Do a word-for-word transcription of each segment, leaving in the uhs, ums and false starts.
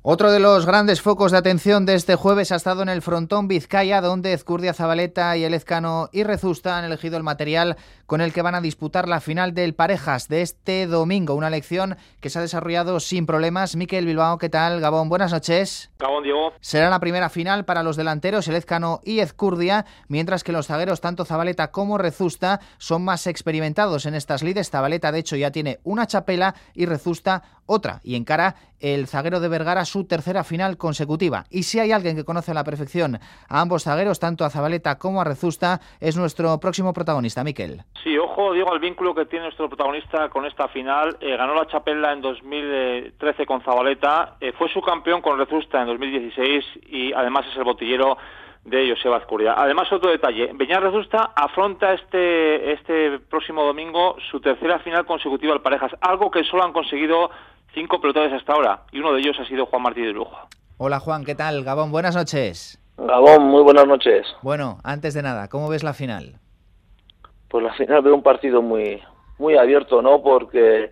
Otro de los grandes focos de atención de este jueves ha estado en el frontón Vizcaya, donde Ezcurdia Zabaleta y Elezkano y Rezusta han elegido el material con el que van a disputar la final del Parejas de este domingo. Una elección que se ha desarrollado sin problemas. Mikel Bilbao, ¿qué tal? Gabón, buenas noches. Gabón, Diego. Será la primera final para los delanteros Elezkano y Ezcurdia, mientras que los zagueros, tanto Zabaleta como Rezusta, son más experimentados en estas lides. Zabaleta, de hecho, ya tiene una chapela y Rezusta otra, y encara el zaguero de Vergara su tercera final consecutiva. Y si hay alguien que conoce a la perfección a ambos zagueros, tanto a Zabaleta como a Rezusta, es nuestro próximo protagonista, Mikel. Sí, ojo, Diego, al vínculo que tiene nuestro protagonista con esta final. Eh, ganó la chapela en dos mil trece con Zabaleta, eh, fue subcampeón con Rezusta en dos mil dieciséis y además es el botillero de Joseba Ezcurdia. Además, otro detalle, Beñat Rezusta afronta este, este próximo domingo su tercera final consecutiva al Parejas, algo que solo han conseguido cinco pelotaris hasta ahora, y uno de ellos ha sido Juan Martí de Lujo. Hola Juan, ¿qué tal? Gabón, buenas noches. Gabón, muy buenas noches. Bueno, antes de nada, ¿cómo ves la final? Pues la final veo un partido muy muy abierto, ¿no? Porque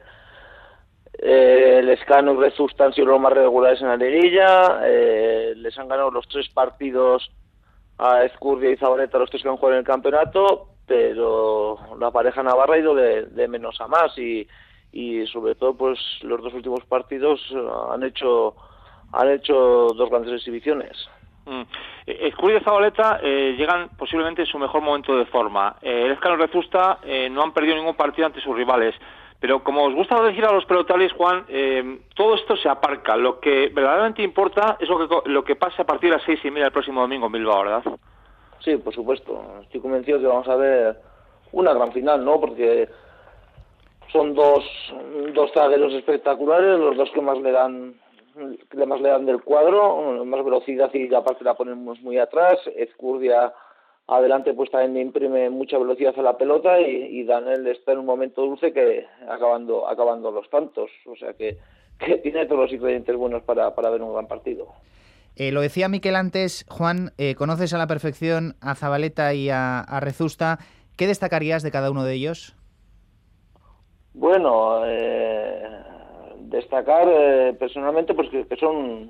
eh, Elezkano y Rezusta han sido los más regulares en la liguilla, eh, les han ganado los tres partidos a Ezcurdia y Zabaleta, los tres que han jugado en el campeonato, pero la pareja navarra ha ido de, de menos a más y y sobre todo pues los dos últimos partidos han hecho han hecho dos grandes exhibiciones. Mm. Ezcurdia y Zabaleta eh, llegan posiblemente en su mejor momento de forma. Eh, Elezkano y Rezusta eh, no han perdido ningún partido ante sus rivales. Pero como os gusta decir a los pelotaris, Juan, eh, todo esto se aparca. Lo que verdaderamente importa es lo que lo que pase a partir de las seis y media el próximo domingo en Bilbao, ¿verdad? Sí, por supuesto. Estoy convencido que vamos a ver una gran final, ¿no? Porque son dos dos zagueros espectaculares, los dos que más le dan que más le dan del cuadro, más velocidad y aparte la ponemos muy atrás. Ezcurdia adelante pues también imprime mucha velocidad a la pelota y, y Daniel está en un momento dulce que acabando acabando los tantos, o sea que, que tiene todos los ingredientes buenos para, para ver un gran partido. Eh, lo decía Mikel antes, Juan, eh, conoces a la perfección a Zabaleta y a, a Rezusta. ¿Qué destacarías de cada uno de ellos? Bueno, eh, destacar eh, personalmente pues que, que son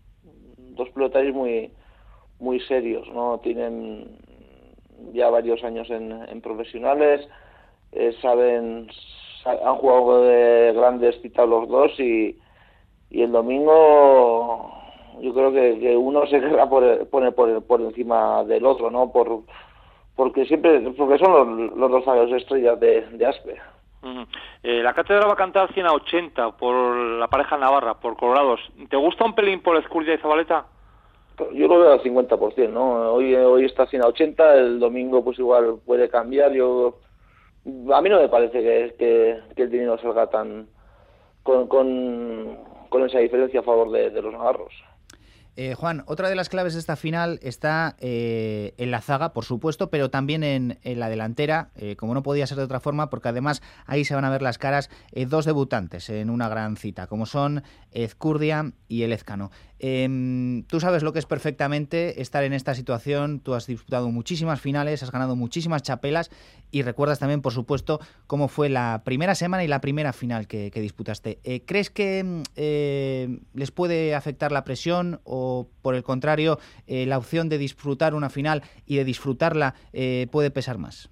dos pelotaris muy muy serios, ¿no? Tienen ya varios años en, en profesionales, eh, saben, han jugado de grandes citas los dos y, y el domingo yo creo que, que uno se querrá poner por, por, por encima del otro, ¿no? Por porque siempre porque son los, los dos zagueros estrellas de, de Aspe. Uh-huh. eh, la cátedra va a cantar cien a ochenta por la pareja navarra, por Colorados. ¿Te gusta un pelín por Ezcurdia y Zabaleta? Yo lo veo al cincuenta por ciento, ¿no? Hoy hoy está cien a ochenta, el domingo pues igual puede cambiar. Yo a mí no me parece que, que, que el dinero salga tan con, con, con esa diferencia a favor de, de los navarros. Eh, Juan, otra de las claves de esta final está eh, en la zaga, por supuesto, pero también en, en la delantera, eh, como no podía ser de otra forma, porque además ahí se van a ver las caras eh, dos debutantes en una gran cita, como son Ezcurdia y Elezkano. Eh, tú sabes lo que es perfectamente estar en esta situación, tú has disputado muchísimas finales, has ganado muchísimas chapelas y recuerdas también, por supuesto, cómo fue la primera semana y la primera final que, que disputaste. Eh, ¿Crees que eh, les puede afectar la presión o, por el contrario, eh, la opción de disfrutar una final y de disfrutarla eh, puede pesar más?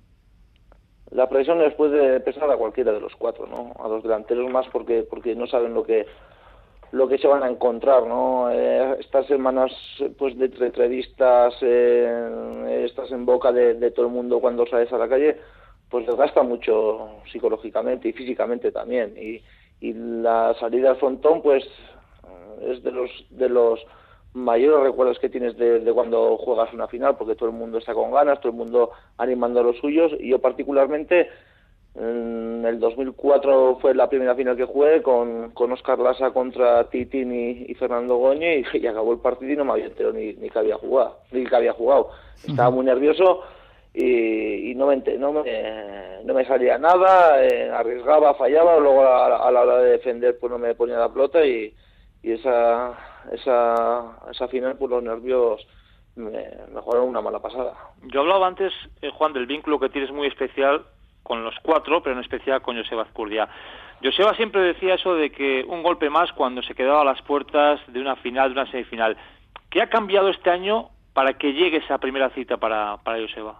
La presión les puede pesar a cualquiera de los cuatro, ¿no? A los delanteros más porque porque no saben lo que lo que se van a encontrar, ¿no? Eh, estas semanas pues de entrevistas, eh, estás en boca de, de todo el mundo cuando sales a la calle, pues desgasta mucho psicológicamente y físicamente también. Y, y la salida al frontón pues es de los de los mayores recuerdos que tienes de, de cuando juegas una final, porque todo el mundo está con ganas, todo el mundo animando a los suyos, y yo particularmente en el dos mil cuatro fue la primera final que jugué con, con Óscar Lasa contra Titín y, y Fernando Goñi, y, y acabó el partido y no me había enterado ni, ni que había jugado, ni que había jugado. Estaba muy nervioso y, y no, me, no, me, no me salía nada, eh, arriesgaba, fallaba, luego a, a la hora de defender pues no me ponía la pelota y, y esa, esa, esa final pues los nervios me, me jugaron una mala pasada. Yo hablaba antes, eh, Juan, del vínculo que tienes muy especial con los cuatro, pero en especial con Joseba Azcurdia. Joseba siempre decía eso de que un golpe más cuando se quedaba a las puertas de una final, de una semifinal. ¿Qué ha cambiado este año para que llegue esa primera cita para, para Joseba?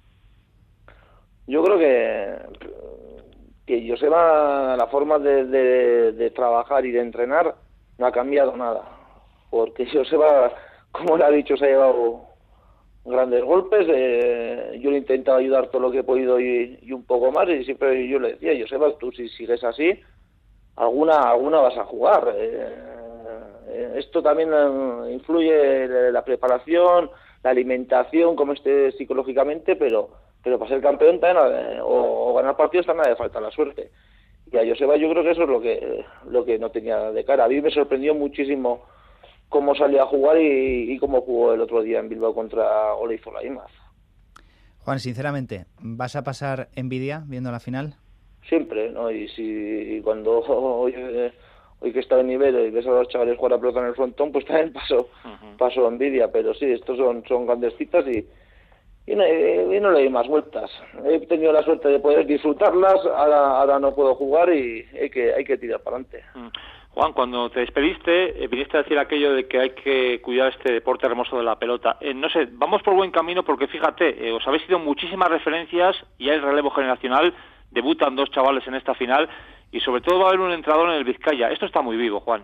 Yo creo que, que Joseba, la forma de, de, de trabajar y de entrenar no ha cambiado nada, porque Joseba, como le ha dicho, se ha llevado grandes golpes, eh, yo le he intentado ayudar todo lo que he podido y, y un poco más, y siempre yo le decía, Joseba, tú si sigues así, alguna alguna vas a jugar. Eh, eh, esto también eh, influye la, la preparación, la alimentación, como esté psicológicamente, pero pero para ser campeón también, eh, o, o ganar partidos también hace falta la suerte. Y a Joseba yo creo que eso es lo que lo que no tenía de cara. A mí me sorprendió muchísimo cómo salió a jugar y, y cómo jugó el otro día en Bilbao contra Oleizola-Imaz. Juan, sinceramente, ¿vas a pasar envidia viendo la final? Siempre, ¿no? Y si y cuando hoy, eh, hoy que está en nivel y ves a los chavales jugar a pelota en el frontón, pues también paso, uh-huh. paso envidia, pero sí, estos son, son grandes citas y, y, no, y no le doy más vueltas. He tenido la suerte de poder disfrutarlas, ahora, ahora no puedo jugar y hay que, hay que tirar para adelante. Uh-huh. Juan, cuando te despediste, eh, viniste a decir aquello de que hay que cuidar este deporte hermoso de la pelota. Eh, no sé, vamos por buen camino porque fíjate, eh, os habéis ido muchísimas referencias y hay relevo generacional, debutan dos chavales en esta final y sobre todo va a haber un entrenador en el Vizcaya. Esto está muy vivo, Juan.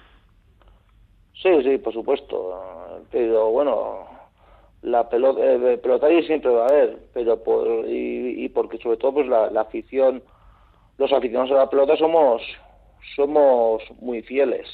Sí, sí, por supuesto, pero bueno, la pelota, eh, pelotaria siempre va a haber, pero por, y, y porque sobre todo pues la, la afición, los aficionados a la pelota somos... somos muy fieles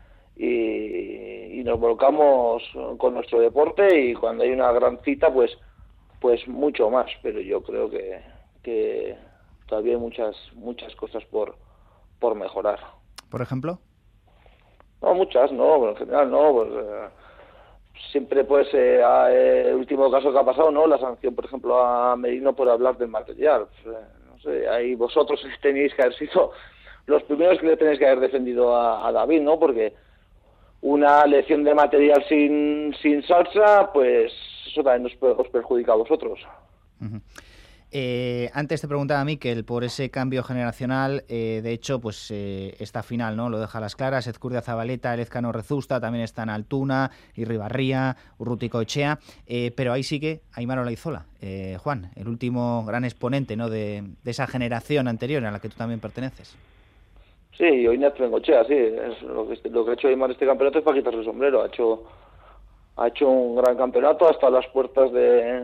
y, y nos volcamos con nuestro deporte y cuando hay una gran cita pues pues mucho más, pero yo creo que, que todavía hay muchas muchas cosas por por mejorar. ¿Por ejemplo? No, muchas, no, en general no, pues eh, siempre pues eh, el último caso que ha pasado, ¿no? La sanción, por ejemplo, a Merino por hablar del material. Pues, eh, no sé, ahí vosotros tenéis que haber sido los primeros que le tenéis que haber defendido a, a David, ¿no? Porque una lección de material sin, sin salsa, pues eso también os, os perjudica a vosotros. Uh-huh. Eh, antes te preguntaba a Mikel por ese cambio generacional, eh, de hecho, pues eh, esta final, ¿no? Lo deja a las claras, Ezcurdia Zabaleta, Elezcano Rezusta, también están Altuna, Irribarría, Urrutiko Echea, eh, pero ahí sigue Aimar Olaizola, eh, Juan, el último gran exponente, ¿no? de, de esa generación anterior a la que tú también perteneces. Sí, hoy Ignacio Bengochea, sí, es lo que lo que ha hecho Aimar este campeonato es para quitarse el sombrero, ha hecho ha hecho un gran campeonato hasta las puertas de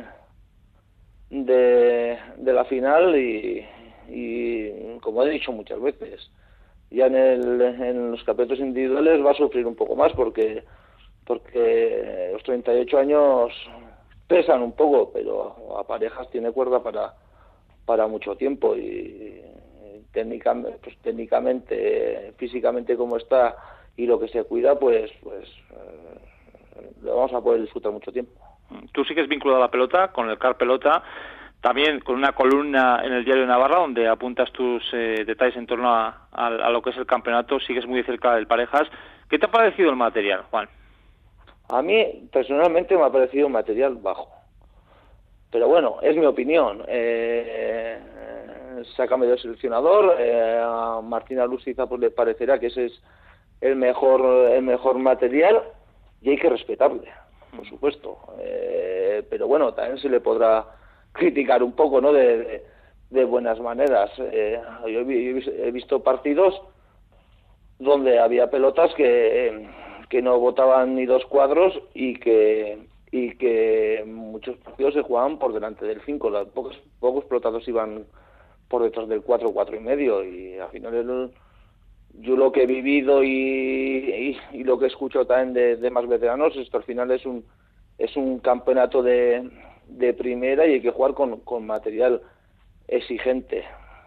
de, de la final y, y como he dicho muchas veces, ya en el en los campeonatos individuales va a sufrir un poco más porque porque los treinta y ocho años pesan un poco, pero a parejas tiene cuerda para para mucho tiempo y técnicamente, pues, técnicamente, físicamente como está y lo que se cuida, pues pues eh, lo vamos a poder disfrutar mucho tiempo. Tú sigues vinculado a la pelota, con el C A R Pelota, también con una columna en el Diario de Navarra donde apuntas tus eh, detalles en torno a, a, a lo que es el campeonato, sigues muy de cerca del Parejas. ¿Qué te ha parecido el material, Juan? A mí, personalmente, me ha parecido un material bajo. Pero bueno, es mi opinión. Eh, se ha cambiado de seleccionador, eh, a Martina Lustiza pues le parecerá que ese es el mejor el mejor material y hay que respetarle, por supuesto. Eh, pero bueno, también se le podrá criticar un poco, ¿no? De, de, de buenas maneras. Eh, yo he, he visto partidos donde había pelotas que, que no botaban ni dos cuadros y que y que muchos partidos se jugaban por delante del cinco. Los pocos, pocos pelotados iban por detrás del cuatro, cuatro y medio, y al final el, yo lo que he vivido y, y, y lo que he escuchado también de, de más veteranos, esto al final es un es un campeonato de, de primera y hay que jugar con, con material exigente.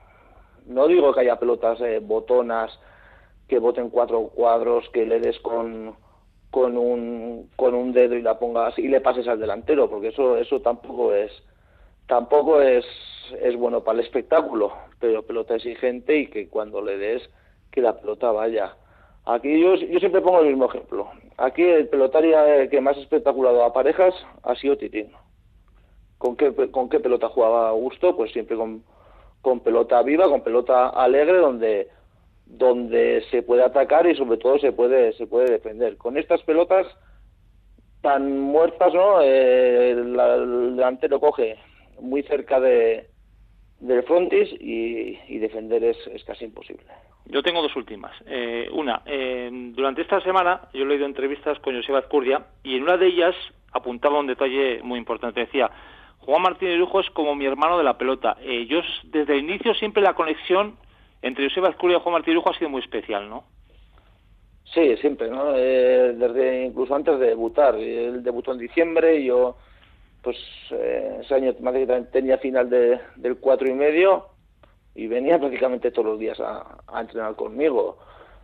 No digo que haya pelotas eh, botonas que boten cuatro cuadros, que le des con con un con un dedo y la pongas y le pases al delantero, porque eso eso tampoco es tampoco es es bueno para el espectáculo, pero pelota exigente y que cuando le des que la pelota vaya. Aquí yo yo siempre pongo el mismo ejemplo. Aquí el pelotario que más espectaculado a parejas ha sido Titín. ¿Con qué con qué pelota jugaba a gusto? Pues siempre con con pelota viva, con pelota alegre, donde donde se puede atacar y sobre todo se puede se puede defender. Con estas pelotas tan muertas, ¿no? Eh, la, el delantero coge muy cerca de del frontis y, y defender es, es casi imposible. Yo tengo dos últimas. Eh, una, eh, durante esta semana yo he leído entrevistas con Joseba Azcurdia y en una de ellas apuntaba un detalle muy importante. Decía, Juan Martín Irujo es como mi hermano de la pelota. Eh, yo desde el inicio siempre la conexión entre Joseba Azcurdia y Juan Martín Irujo ha sido muy especial, ¿no? Sí, siempre, ¿no? Eh, desde incluso antes de debutar. Él debutó en diciembre y yo, pues eh, ese año tenía final de, del cuatro y medio y venía prácticamente todos los días a, a entrenar conmigo.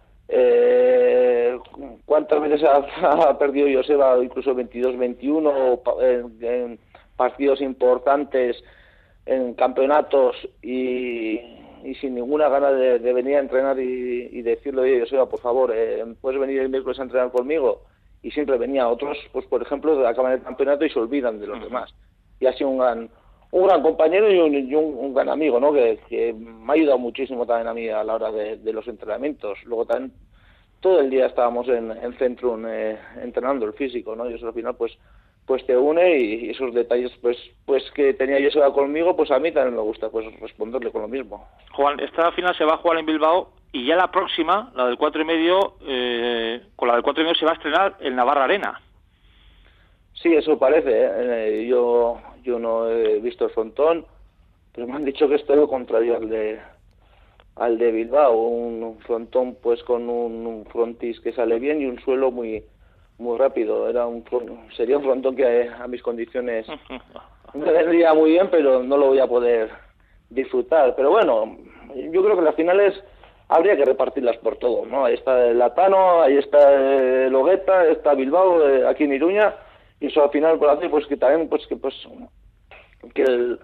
Eh, ¿Cuántas veces ha, ha perdido Joseba, incluso veintidós veintiuno, en, en partidos importantes, en campeonatos y, y sin ninguna gana de, de venir a entrenar y, y decirle, oye, Joseba, por favor, eh, ¿puedes venir el miércoles a entrenar conmigo? Y siempre venía. Otros, pues por ejemplo, acaban el campeonato y se olvidan de los uh-huh. demás. Y ha sido un gran, un gran compañero y un, y un, un gran amigo, ¿no? Que, que me ha ayudado muchísimo también a mí a la hora de, de los entrenamientos. Luego también todo el día estábamos en, en Centrum eh, entrenando el físico, ¿no? Y eso al final pues pues te une y, y esos detalles pues pues que tenía Joseba conmigo, pues a mí también me gusta pues responderle con lo mismo. Juan, esta final se va a jugar en Bilbao y ya la próxima, la del cuatro y medio, eh, con la del cuatro y medio se va a estrenar en Navarra Arena. Sí, eso parece, ¿eh? yo yo no he visto el frontón, pero me han dicho que es todo lo contrario al de al de Bilbao, un, un frontón pues con un, un frontis que sale bien y un suelo muy muy rápido. Era un sería un frontón que a, a mis condiciones me vendría muy bien, pero no lo voy a poder disfrutar. Pero bueno, yo creo que las finales habría que repartirlas por todo, ¿no? Ahí está el Latano, ahí está el Logueta, está Bilbao, eh, aquí en Iruña, y eso al final por hacer pues que también pues que pues que el,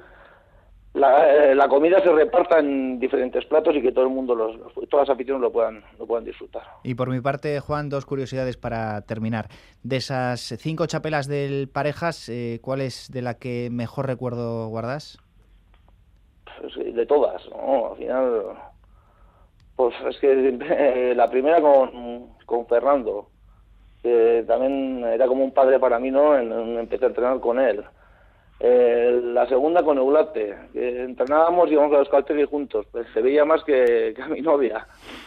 la, la comida se reparta en diferentes platos y que todo el mundo, los, todas las aficiones lo puedan, lo puedan disfrutar. Y por mi parte, Juan, dos curiosidades para terminar. De esas cinco chapelas del Parejas, eh, ¿cuál es de la que mejor recuerdo guardas? Pues, de todas, ¿no? Al final, pues es que eh, la primera con, con Fernando, que también era como un padre para mí, ¿no? En, en, empecé a entrenar con él. Eh, la segunda con Eulate, que entrenábamos y íbamos a los Caltegui juntos, pues se veía más que, que a mi novia.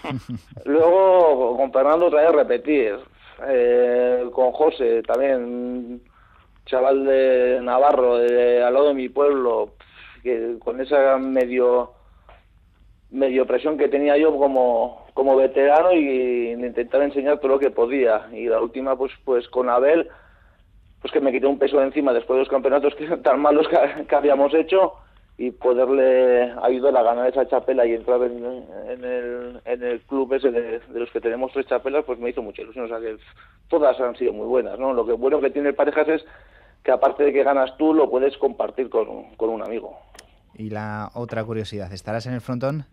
Luego con Fernando otra vez repetir, eh, con José también, chaval de Navarro, de, al lado de mi pueblo, que con esa medio medio presión que tenía yo como como veterano y intentar enseñar todo lo que podía. Y la última pues pues con Abel, pues que me quité un peso de encima después de los campeonatos que tan malos que, que habíamos hecho y poderle ayudar a ganar esa chapela y entrar en, en, el, en el club ese de, de los que tenemos tres chapelas, pues me hizo mucha ilusión. O sea que todas han sido muy buenas, ¿no? Lo que bueno que tiene el Parejas es que aparte de que ganas tú, lo puedes compartir con, con un amigo. Y la otra curiosidad, ¿estarás en el frontón?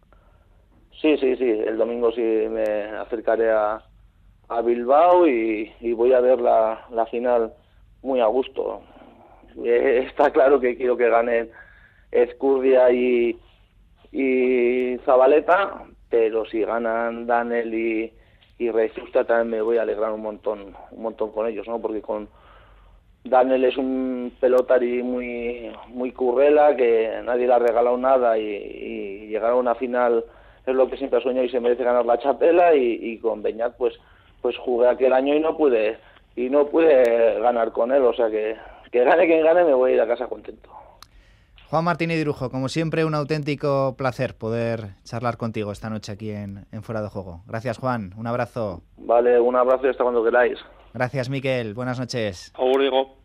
Sí, sí, sí. El domingo sí me acercaré a, a Bilbao y, y voy a ver la, la final muy a gusto. Eh, está claro que quiero que ganen Ezcurdia y, y Zabaleta, pero si ganan Danel y, y Rezusta también me voy a alegrar un montón, un montón con ellos, ¿no? Porque con Danel es un pelotari muy muy currela, que nadie le ha regalado nada y, y llegar a una final es lo que siempre ha soñado y se merece ganar la chapela. Y, y con Beñat pues pues jugué aquel año y no pude y no pude ganar con él, o sea que que gane quien gane me voy a ir a casa contento. Juan Martínez Irujo, como siempre, un auténtico placer poder charlar contigo esta noche aquí en, en Fuera de Juego. Gracias, Juan. Un abrazo. Vale, un abrazo y hasta cuando queráis. Gracias, Miquel. Buenas noches. Agur, Diego.